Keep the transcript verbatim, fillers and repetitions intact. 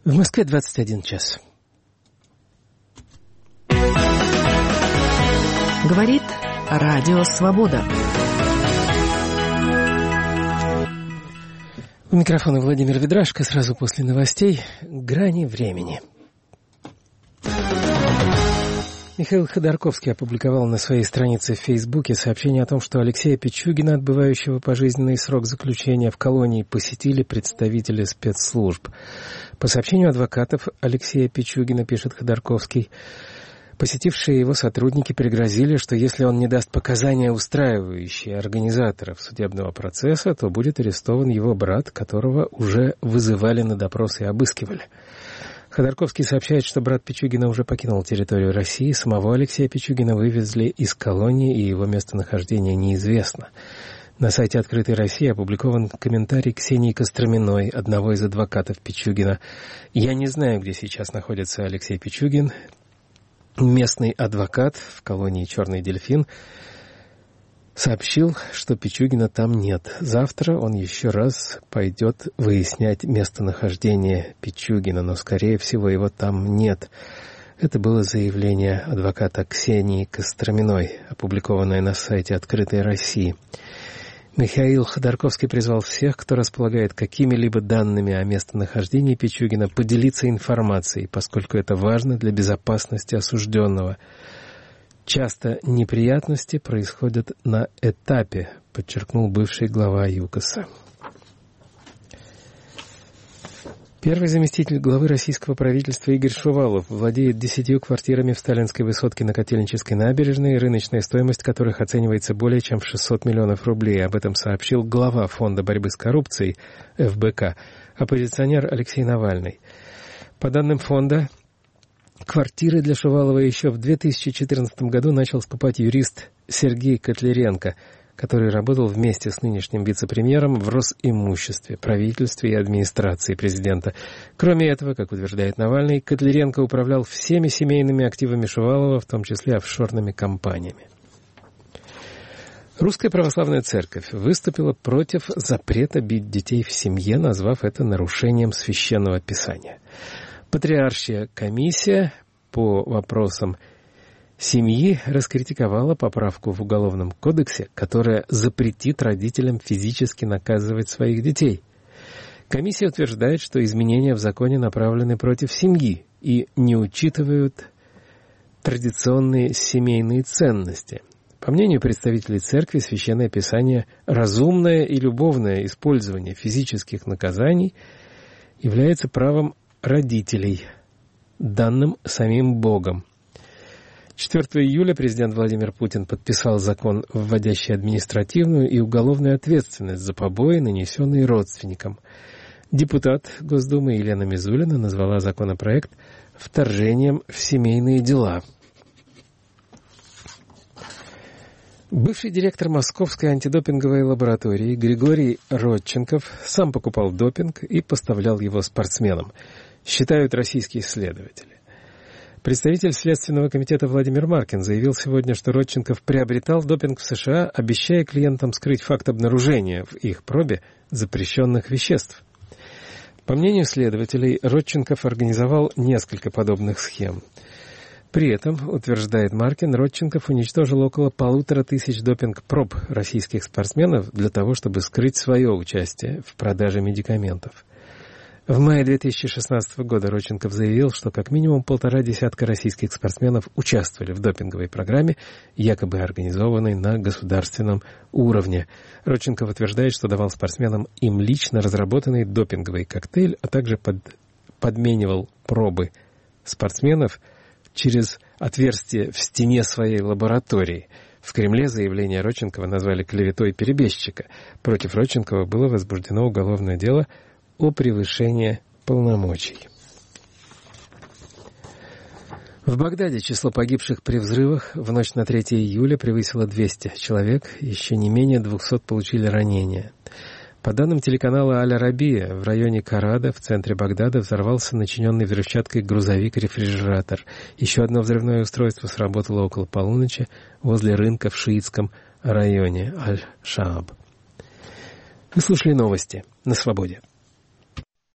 В Москве двадцать один час. Говорит Радио Свобода. У микрофона Владимир Ведрашко. Сразу после новостей «Грани времени». Михаил Ходорковский опубликовал на своей странице в Фейсбуке сообщение о том, что Алексея Пичугина, отбывающего пожизненный срок заключения в колонии, посетили представители спецслужб. По сообщению адвокатов Алексея Пичугина, пишет Ходорковский, посетившие его сотрудники пригрозили, что если он не даст показания, устраивающие организаторов судебного процесса, то будет арестован его брат, которого уже вызывали на допрос и обыскивали. Ходорковский сообщает, что брат Пичугина уже покинул территорию России, самого Алексея Пичугина вывезли из колонии, и его местонахождение неизвестно. На сайте «Открытой России» опубликован комментарий Ксении Костроминой, одного из адвокатов Пичугина. «Я не знаю, где сейчас находится Алексей Пичугин. Местный адвокат в колонии «Черный дельфин» сообщил, что Пичугина там нет. Завтра он еще раз пойдет выяснять местонахождение Пичугина, но, скорее всего, его там нет». Это было заявление адвоката Ксении Костроминой, опубликованное на сайте «Открытой России». Михаил Ходорковский призвал всех, кто располагает какими-либо данными о местонахождении Пичугина, поделиться информацией, поскольку это важно для безопасности осужденного. «Часто неприятности происходят на этапе», подчеркнул бывший глава ЮКОСа. Первый заместитель главы российского правительства Игорь Шувалов владеет десятью квартирами в Сталинской Высотке на Котельнической набережной, рыночная стоимость которых оценивается более чем в шестьсот миллионов рублей. Об этом сообщил глава Фонда борьбы с коррупцией эф бэ ка, оппозиционер Алексей Навальный. По данным фонда, квартиры для Шувалова еще в две тысячи четырнадцатом году начал скупать юрист Сергей Котляренко, который работал вместе с нынешним вице-премьером в Росимуществе, правительстве и администрации президента. Кроме этого, как утверждает Навальный, Котляренко управлял всеми семейными активами Шувалова, в том числе офшорными компаниями. Русская православная церковь выступила против запрета бить детей в семье, назвав это нарушением священного писания. Патриаршая комиссия по вопросам семьи раскритиковала поправку в Уголовном кодексе, которая запретит родителям физически наказывать своих детей. Комиссия утверждает, что изменения в законе направлены против семьи и не учитывают традиционные семейные ценности. По мнению представителей церкви, Священное Писание разумное и любовное использование физических наказаний является правом родителей, данным самим Богом. четвёртого июля президент Владимир Путин подписал закон, вводящий административную и уголовную ответственность за побои, нанесенные родственникам. Депутат Госдумы Елена Мизулина назвала законопроект вторжением в семейные дела. Бывший директор Московской антидопинговой лаборатории Григорий Родченков сам покупал допинг и поставлял его спортсменам, считают российские исследователи. Представитель Следственного комитета Владимир Маркин заявил сегодня, что Родченков приобретал допинг в США, обещая клиентам скрыть факт обнаружения в их пробе запрещенных веществ. По мнению следователей, Родченков организовал несколько подобных схем. При этом, утверждает Маркин, Родченков уничтожил около полутора тысяч допинг-проб российских спортсменов для того, чтобы скрыть свое участие в продаже медикаментов. В мае две тысячи шестнадцатого года Родченков заявил, что как минимум полтора десятка российских спортсменов участвовали в допинговой программе, якобы организованной на государственном уровне. Родченков утверждает, что давал спортсменам им лично разработанный допинговый коктейль, а также под... подменивал пробы спортсменов через отверстие в стене своей лаборатории. В Кремле заявление Родченкова назвали клеветой перебежчика. Против Родченкова было возбуждено уголовное дело о превышении полномочий. В Багдаде число погибших при взрывах в ночь на третьего июля превысило двести человек, еще не менее двухсот получили ранения. По данным телеканала Аль-Арабия, в районе Карада, в центре Багдада, взорвался начиненный взрывчаткой грузовик-рефрижератор. Еще одно взрывное устройство сработало около полуночи возле рынка в шиитском районе Аль-Шааб. Вы слушали новости на Свободе.